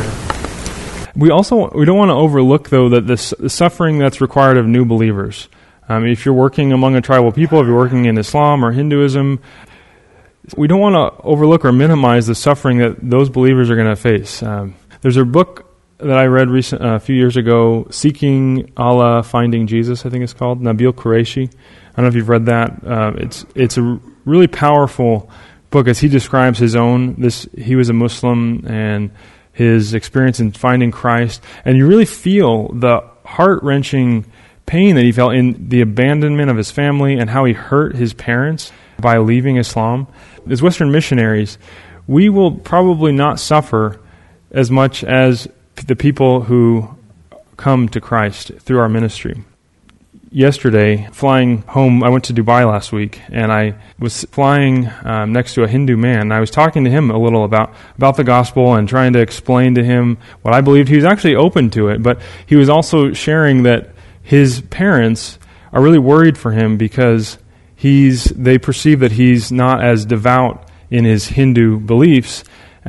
We also we don't want to overlook, though, that this, the suffering that's required of new believers. Um, if you're working among a tribal people, if you're working in Islam or Hinduism, we don't want to overlook or minimize the suffering that those believers are going to face. Um, there's a book that I read recent, uh, a few years ago, Seeking Allah, Finding Jesus, I think it's called, Nabil Qureshi. I don't know if you've read that. Uh, it's it's a really powerful book as he describes his own. This he was a Muslim and his experience in finding Christ, and you really feel the heart-wrenching pain that he felt in the abandonment of his family and how he hurt his parents by leaving Islam. As Western missionaries, we will probably not suffer as much as the people who come to Christ through our ministry. Yesterday, flying home, I went to Dubai last week, and I was flying um, next to a Hindu man. I was talking to him a little about, about the gospel and trying to explain to him what I believed. He was actually open to it, but he was also sharing that his parents are really worried for him because he's they perceive that he's not as devout in his Hindu beliefs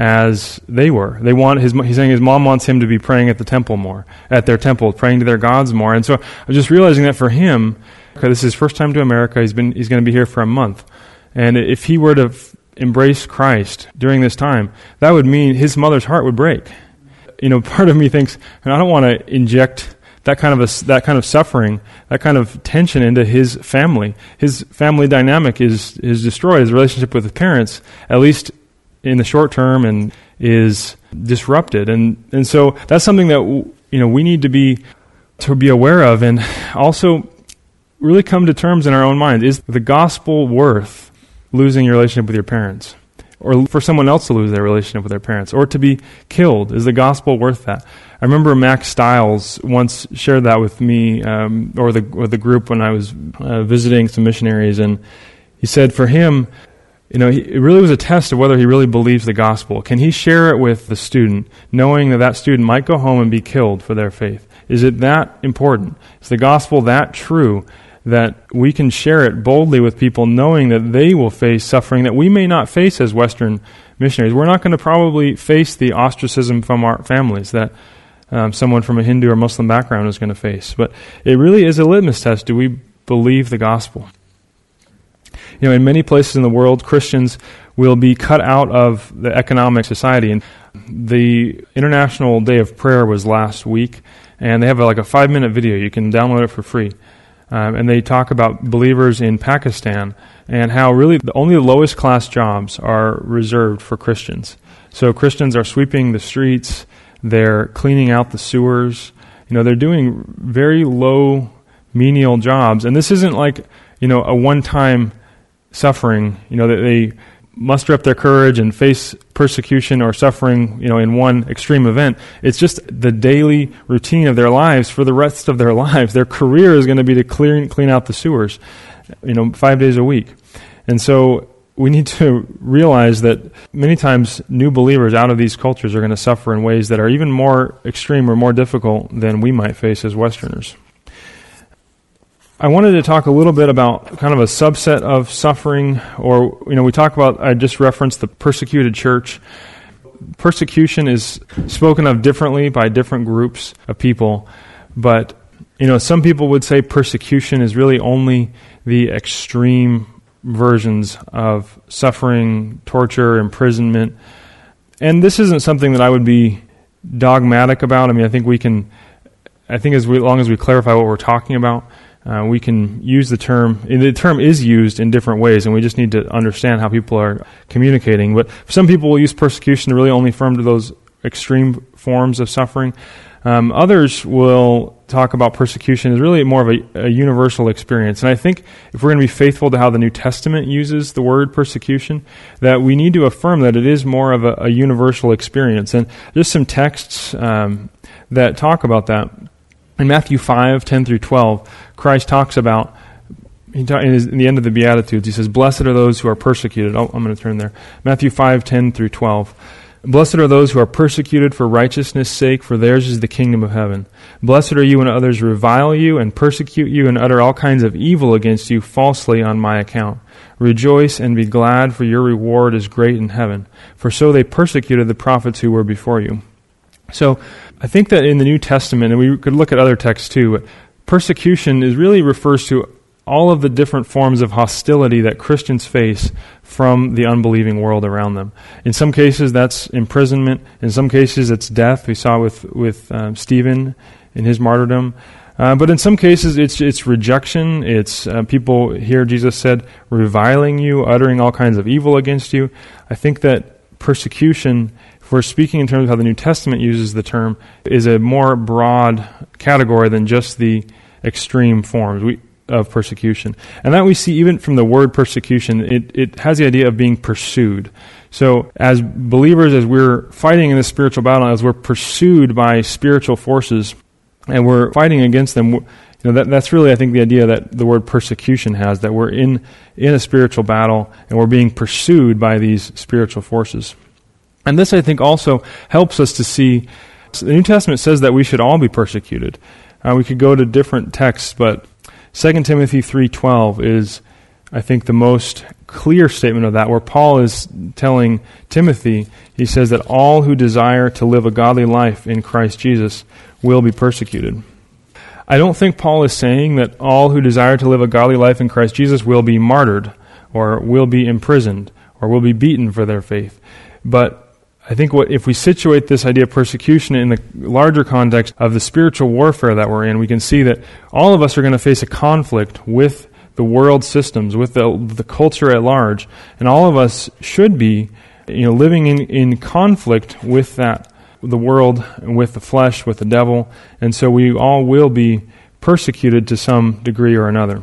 as they were. They want his he's saying his mom wants him to be praying at the temple more, at their temple, praying to their gods more. And so I was just realizing that for him, okay, this is his first time to America. He's been he's going to be here for a month, and if he were to f- embrace Christ during this time, that would mean his mother's heart would break. You know, part of me thinks, and I don't want to inject that kind of a, that kind of suffering, that kind of tension into his family. His family dynamic is is destroyed. His relationship with his parents, at least in the short term, and is disrupted. And and so that's something that you know we need to be to be aware of, and also really come to terms in our own mind. Is the gospel worth losing your relationship with your parents, or for someone else to lose their relationship with their parents, or to be killed? Is the gospel worth that? I remember Max Stiles once shared that with me, um, or the or the group when I was uh, visiting some missionaries, and he said for him, you know, he, it really was a test of whether he really believes the gospel. Can he share it with the student, knowing that that student might go home and be killed for their faith? Is it that important? Is the gospel that true that we can share it boldly with people, knowing that they will face suffering that we may not face as Western missionaries? We're not going to probably face the ostracism from our families that um, someone from a Hindu or Muslim background is going to face. But it really is a litmus test. Do we believe the gospel? You know, in many places in the world, Christians will be cut out of the economic society. And the International Day of Prayer was last week, and they have a, like a five-minute video. You can download it for free. Um, and they talk about believers in Pakistan and how really the, only the lowest class jobs are reserved for Christians. So Christians are sweeping the streets, they're cleaning out the sewers. You know, they're doing very low, menial jobs. And this isn't like, you know, a one-time suffering, you know, that they muster up their courage and face persecution or suffering, you know, in one extreme event. It's just the daily routine of their lives for the rest of their lives. Their career is going to be to clean clean out the sewers, you know, five days a week. And so we need to realize that many times new believers out of these cultures are going to suffer in ways that are even more extreme or more difficult than we might face as Westerners. I wanted to talk a little bit about kind of a subset of suffering, or, you know, we talk about, I just referenced the persecuted church. Persecution is spoken of differently by different groups of people, but, you know, some people would say persecution is really only the extreme versions of suffering, torture, imprisonment. And this isn't something that I would be dogmatic about. I mean, I think we can, I think as, we, as long as we clarify what we're talking about, Uh, we can use the term, and the term is used in different ways, and we just need to understand how people are communicating. But some people will use persecution to really only refer to those extreme forms of suffering. Um, others will talk about persecution as really more of a, a universal experience. And I think if we're going to be faithful to how the New Testament uses the word persecution, that we need to affirm that it is more of a, a universal experience. And just some texts um, that talk about that. In Matthew five, ten through twelve, Christ talks about, he ta- in, his, in the end of the Beatitudes, he says, "Blessed are those who are persecuted." Oh, I'm going to turn there. Matthew five, ten through twelve. "Blessed are those who are persecuted for righteousness' sake, for theirs is the kingdom of heaven. Blessed are you when others revile you and persecute you and utter all kinds of evil against you falsely on my account. Rejoice and be glad, for your reward is great in heaven. For so they persecuted the prophets who were before you." So I think that in the New Testament, and we could look at other texts too, but persecution is really refers to all of the different forms of hostility that Christians face from the unbelieving world around them. In some cases, that's imprisonment. In some cases, it's death. We saw with with um, Stephen in his martyrdom. Uh, but in some cases, it's it's rejection. It's uh, people, here Jesus said, reviling you, uttering all kinds of evil against you. I think that persecution, if we're speaking in terms of how the New Testament uses the term, is a more broad category than just the extreme forms we, of persecution. And that we see even from the word persecution, it, it has the idea of being pursued. So as believers, as we're fighting in this spiritual battle, as we're pursued by spiritual forces, and we're fighting against them, you know, that, that's really, I think, the idea that the word persecution has, that we're in, in a spiritual battle, and we're being pursued by these spiritual forces. And this, I think, also helps us to see, the New Testament says that we should all be persecuted. Uh, we could go to different texts, but Second Timothy three twelve is, I think, the most clear statement of that, where Paul is telling Timothy, he says that all who desire to live a godly life in Christ Jesus will be persecuted. I don't think Paul is saying that all who desire to live a godly life in Christ Jesus will be martyred, or will be imprisoned, or will be beaten for their faith. But I think what if we situate this idea of persecution in the larger context of the spiritual warfare that we're in, we can see that all of us are going to face a conflict with the world systems, with the the culture at large, and all of us should be, you know, living in, in conflict with that, the world, with the flesh, with the devil, and so we all will be persecuted to some degree or another.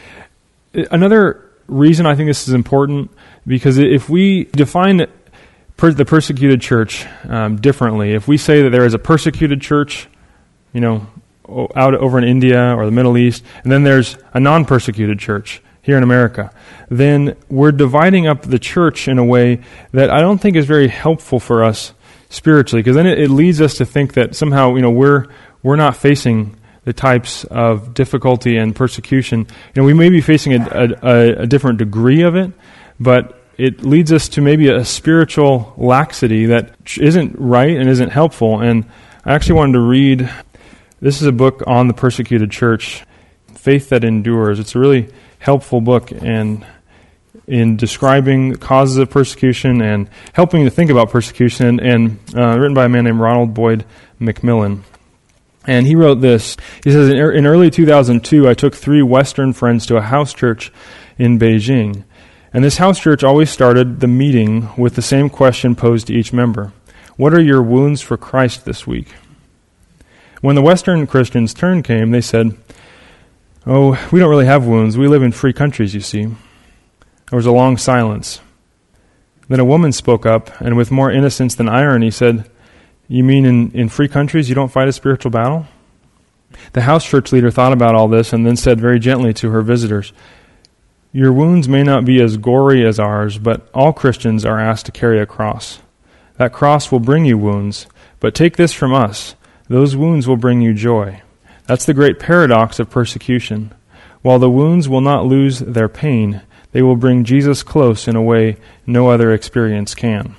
Another reason I think this is important, because if we define Per, the persecuted church um, differently. If we say that there is a persecuted church, you know, out over in India or the Middle East, and then there's a non-persecuted church here in America, then we're dividing up the church in a way that I don't think is very helpful for us spiritually, because then it, it leads us to think that somehow, you know, we're we're not facing the types of difficulty and persecution. You know, we may be facing a, a, a different degree of it, but it leads us to maybe a spiritual laxity that isn't right and isn't helpful. And I actually wanted to read, this is a book on the persecuted church, Faith That Endures. It's a really helpful book and in describing causes of persecution and helping to think about persecution, and, and uh, written by a man named Ronald Boyd McMillan. And he wrote this. He says, in, in early two thousand two, I took three Western friends to a house church in Beijing. And this house church always started the meeting with the same question posed to each member. What are your wounds for Christ this week? When the Western Christians' turn came, they said, oh, we don't really have wounds. We live in free countries, you see. There was a long silence. Then a woman spoke up, and with more innocence than irony said, "You mean in, in free countries you don't fight a spiritual battle?" The house church leader thought about all this and then said very gently to her visitors, "Your wounds may not be as gory as ours, but all Christians are asked to carry a cross. That cross will bring you wounds, but take this from us, those wounds will bring you joy. That's the great paradox of persecution. While the wounds will not lose their pain, they will bring Jesus close in a way no other experience can."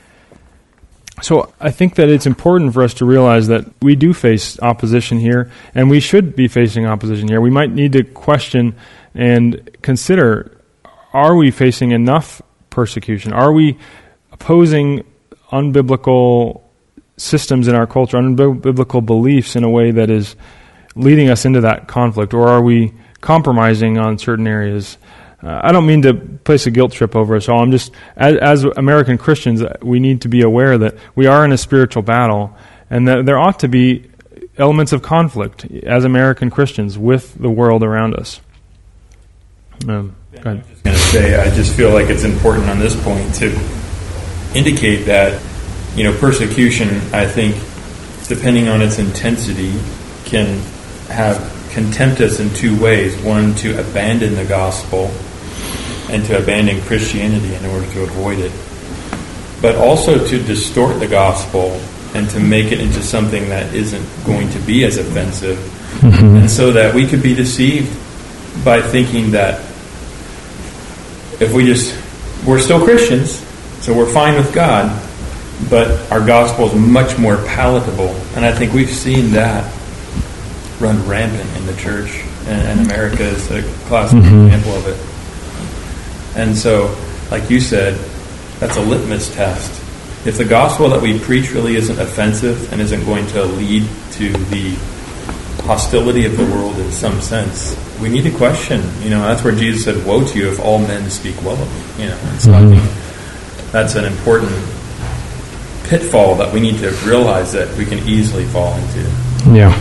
So I think that it's important for us to realize that we do face opposition here, and we should be facing opposition here. We might need to question and consider, are we facing enough persecution? Are we opposing unbiblical systems in our culture, unbiblical beliefs in a way that is leading us into that conflict? Or are we compromising on certain areas? Uh, I don't mean to place a guilt trip over us all. I'm just, as, as American Christians, we need to be aware that we are in a spiritual battle, and that there ought to be elements of conflict as American Christians with the world around us. Um, go ahead. I was just going to say, I just feel like it's important on this point to indicate that, you know, persecution, I think, depending on its intensity, can have can tempt us in two ways. One, to abandon the gospel and to abandon Christianity in order to avoid it. But also to distort the gospel and to make it into something that isn't going to be as offensive. Mm-hmm. And so that we could be deceived by thinking that if we just, we're still Christians, so we're fine with God, but our gospel is much more palatable. And I think we've seen that run rampant in the church, and, and America is a classic mm-hmm. example of it. And so, like you said, that's a litmus test. If the gospel that we preach really isn't offensive and isn't going to lead to the hostility of the world in some sense, we need to question. You know, that's where Jesus said, "Woe to you if all men speak well of you." You know, and so mm-hmm. I think that's an important pitfall that we need to realize that we can easily fall into. Yeah.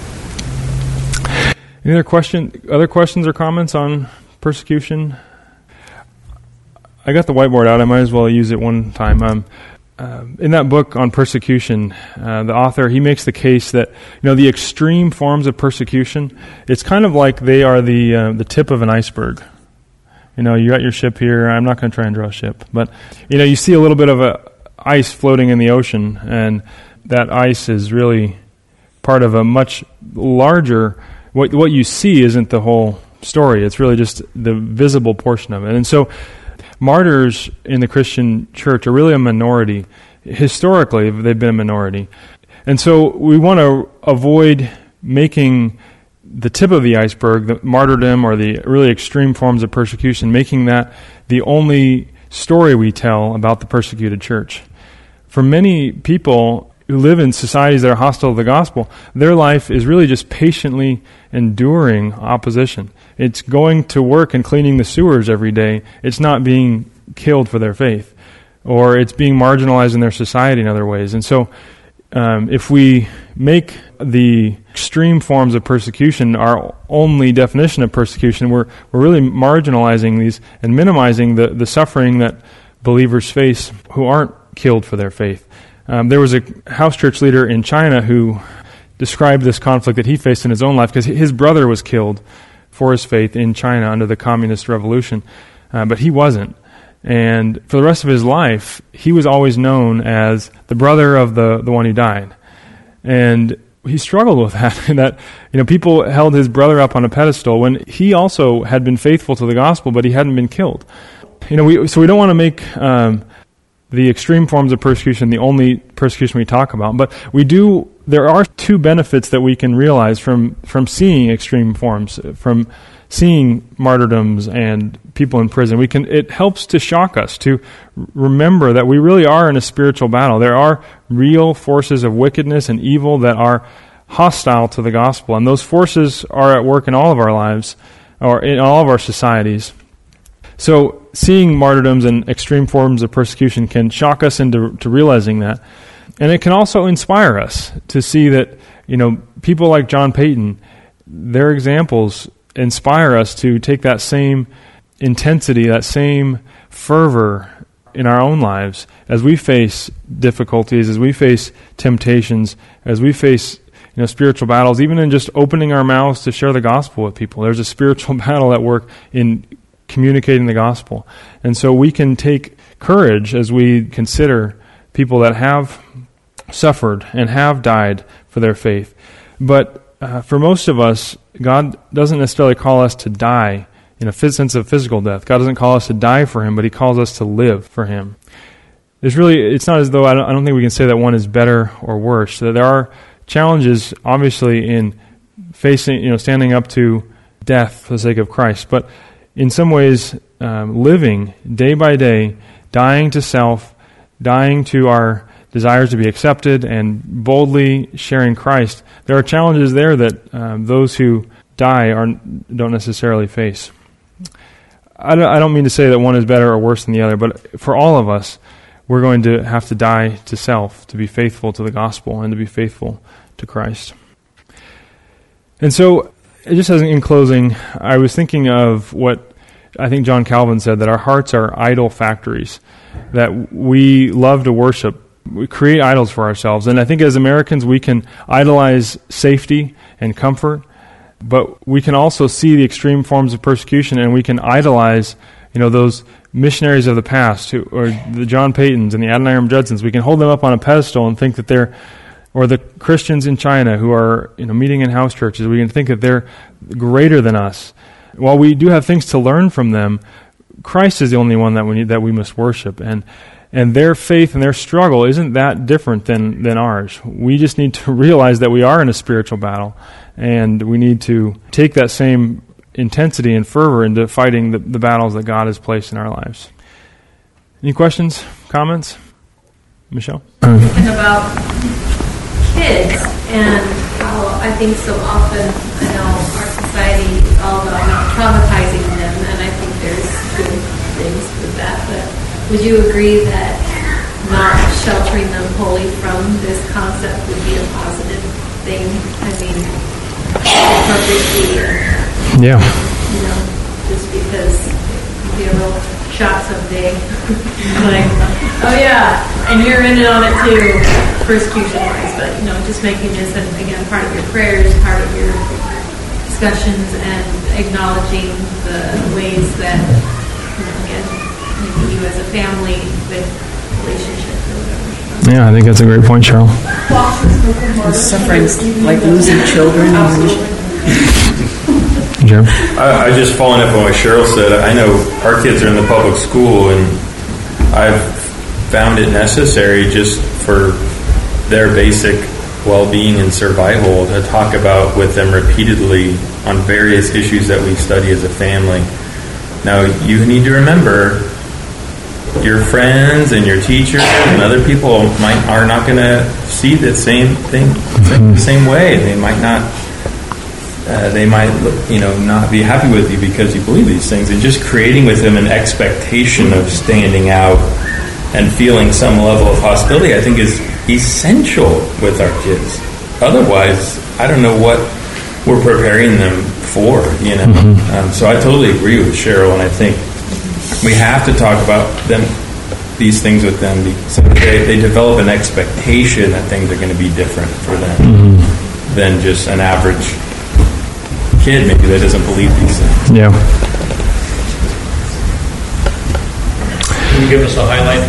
Any other question? Other questions or comments on persecution? I got the whiteboard out. I might as well use it one time. Um, uh, in that book on persecution, uh, the author, he makes the case that, you know, the extreme forms of persecution, it's kind of like they are the uh, the tip of an iceberg. You know, you got your ship here. I'm not going to try and draw a ship, but you know, you see a little bit of a ice floating in the ocean, and that ice is really part of a much larger. What what you see isn't the whole story. It's really just the visible portion of it. And so martyrs in the Christian church are really a minority. Historically, they've been a minority. And so we want to avoid making the tip of the iceberg, the martyrdom or the really extreme forms of persecution, making that the only story we tell about the persecuted church. For many people who live in societies that are hostile to the gospel, their life is really just patiently enduring opposition. It's going to work and cleaning the sewers every day. It's not being killed for their faith, or it's being marginalized in their society in other ways. And so um, if we make the extreme forms of persecution our only definition of persecution, we're we're really marginalizing these and minimizing the, the suffering that believers face who aren't killed for their faith. Um, there was a house church leader in China who described this conflict that he faced in his own life because his brother was killed for his faith in China under the communist revolution, uh, but he wasn't. And for the rest of his life, he was always known as the brother of the, the one who died. And he struggled with that, that, you know, people held his brother up on a pedestal when he also had been faithful to the gospel, but he hadn't been killed. You know, we, so we don't want to make um, the extreme forms of persecution the only persecution we talk about, but we do. There are two benefits that we can realize from from seeing extreme forms, from seeing martyrdoms and people in prison. We can. It helps to shock us to remember that we really are in a spiritual battle. There are real forces of wickedness and evil that are hostile to the gospel, and those forces are at work in all of our lives, or in all of our societies. So seeing martyrdoms and extreme forms of persecution can shock us into to realizing that. And it can also inspire us to see that, you know, people like John Paton, their examples inspire us to take that same intensity, that same fervor in our own lives, as we face difficulties, as we face temptations, as we face you know spiritual battles, even in just opening our mouths to share the gospel with people. There's a spiritual battle at work in communicating the gospel. And so we can take courage as we consider people that have suffered and have died for their faith. But uh, for most of us, God doesn't necessarily call us to die in a sense of physical death. God doesn't call us to die for Him, but He calls us to live for Him. There's really, it's not as though, I don't, I don't think we can say that one is better or worse. There are challenges, obviously, in facing, you know, standing up to death for the sake of Christ. But in some ways, um, living day by day, dying to self, dying to our desires to be accepted, and boldly sharing Christ, there are challenges there that um, those who die are, don't necessarily face. I don't, I don't mean to say that one is better or worse than the other, but for all of us, we're going to have to die to self to be faithful to the gospel and to be faithful to Christ. And so, just as in closing, I was thinking of what I think John Calvin said, that our hearts are idol factories, that we love to worship. We create idols for ourselves. And I think as Americans, we can idolize safety and comfort, but we can also see the extreme forms of persecution, and we can idolize, you know, those missionaries of the past, who, or the John Paytons and the Adoniram Judsons. We can hold them up on a pedestal and think that they're, or the Christians in China who are, you know, meeting in house churches. We can think that they're greater than us. While we do have things to learn from them, Christ is the only one that we need, that we must worship, and and their faith and their struggle isn't that different than than ours. We just need to realize that we are in a spiritual battle, and we need to take that same intensity and fervor into fighting the, the battles that God has placed in our lives. Any questions, comments? Michelle? Thinking about kids and how I think so often, I know our society is all about not traumatizing them, and I think there's good things with that, but would you agree that not sheltering them wholly from this concept would be a positive thing? I mean, appropriately, Yeah. you know, just because you'll be a real shot someday. Like, oh yeah, and you're in it on it too, persecution-wise, but, you know, just making this, and again, part of your prayers, part of your discussions, and acknowledging the ways that, you know, again, maybe you as a family with relationships or whatever. Yeah, I think that's a great point, Cheryl. Suffering's like losing children. Jim? I, I just following up on what Cheryl said. I know our kids are in the public school, and I've found it necessary just for their basic well-being and survival to talk about with them repeatedly on various issues that we study as a family. Now, you need to remember, your friends and your teachers and other people might are not going to see the same thing the same way. They might not. Uh, they might, you know, not be happy with you because you believe these things. And just creating with them an expectation of standing out and feeling some level of hostility, I think, is essential with our kids. Otherwise, I don't know what we're preparing them for. You know. Mm-hmm. Um, so I totally agree with Cheryl, and I think we have to talk about them, these things with them, so they, they develop an expectation that things are going to be different for them mm-hmm. than just an average kid maybe that doesn't believe these things. Yeah. Can you give us a highlight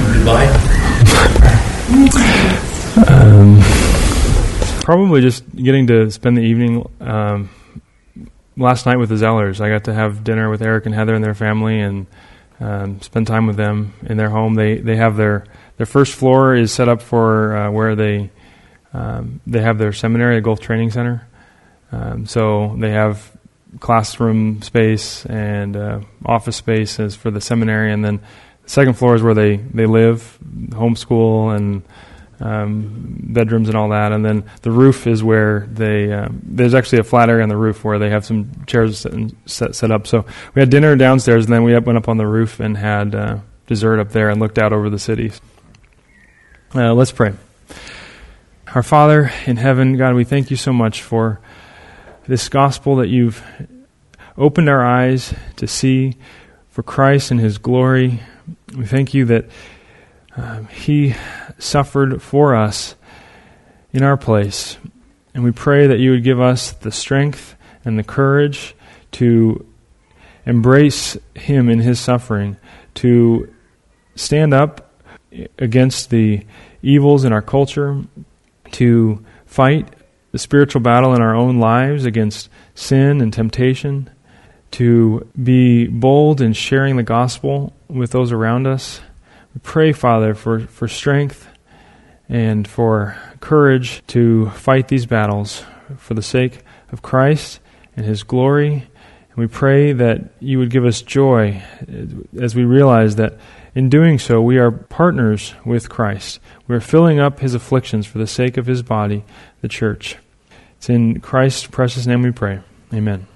from Dubai? um, probably just getting to spend the evening um, last night with the Zellers. I got to have dinner with Eric and Heather and their family, and Um, spend time with them in their home. They they have their their first floor is set up for uh, where they um, they have their seminary, a Gulf Training Center. Um, so they have classroom space and uh, office space as for the seminary, and then the second floor is where they, they live, homeschool and um, bedrooms and all that. And then the roof is where they um, there's actually a flat area on the roof where they have some chairs set, set, set up. So we had dinner downstairs, and then we went up on the roof and had uh, dessert up there and looked out over the city. Uh, let's pray. Our Father in heaven, God, we thank you so much for this gospel that you've opened our eyes to see, for Christ and his glory, We thank you that um, he suffered for us in our place. And we pray that you would give us the strength and the courage to embrace him in his suffering, to stand up against the evils in our culture, to fight the spiritual battle in our own lives against sin and temptation, to be bold in sharing the gospel with those around us. We pray, Father, for, for strength and for courage to fight these battles for the sake of Christ and his glory. And we pray that you would give us joy as we realize that in doing so, we are partners with Christ. We are filling up his afflictions for the sake of his body, the church. It's in Christ's precious name we pray. Amen.